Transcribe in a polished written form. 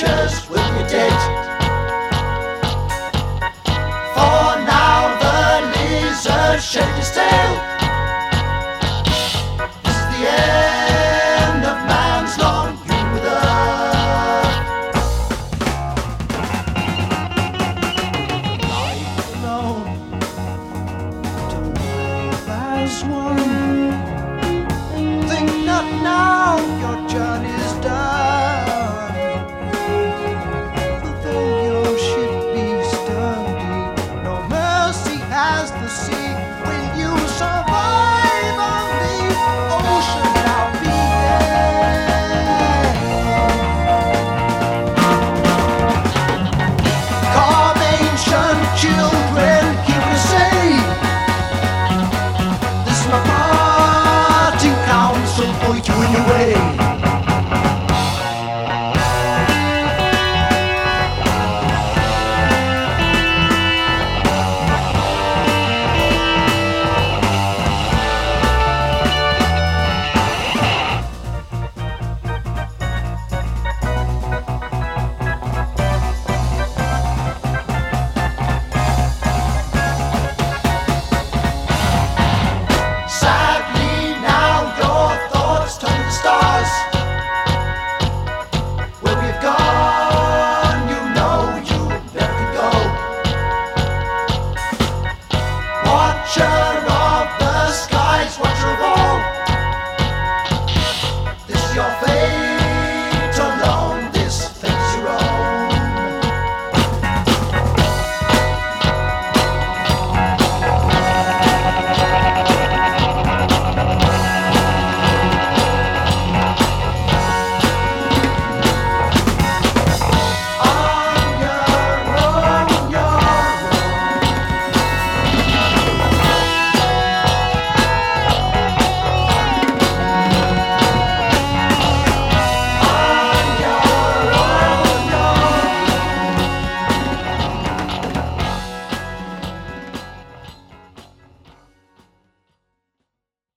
leisure's will be dead. For now the lizard shed his tail. This is the end of man's long union with earth. Life alone, to live as one. Think not now, your journey's done. For though your ship be sturdy, no mercy has the sea. Will you survive on the ocean? I'll be there. Carve ancient children, keep it safe. This is my parting counsel for you in your way.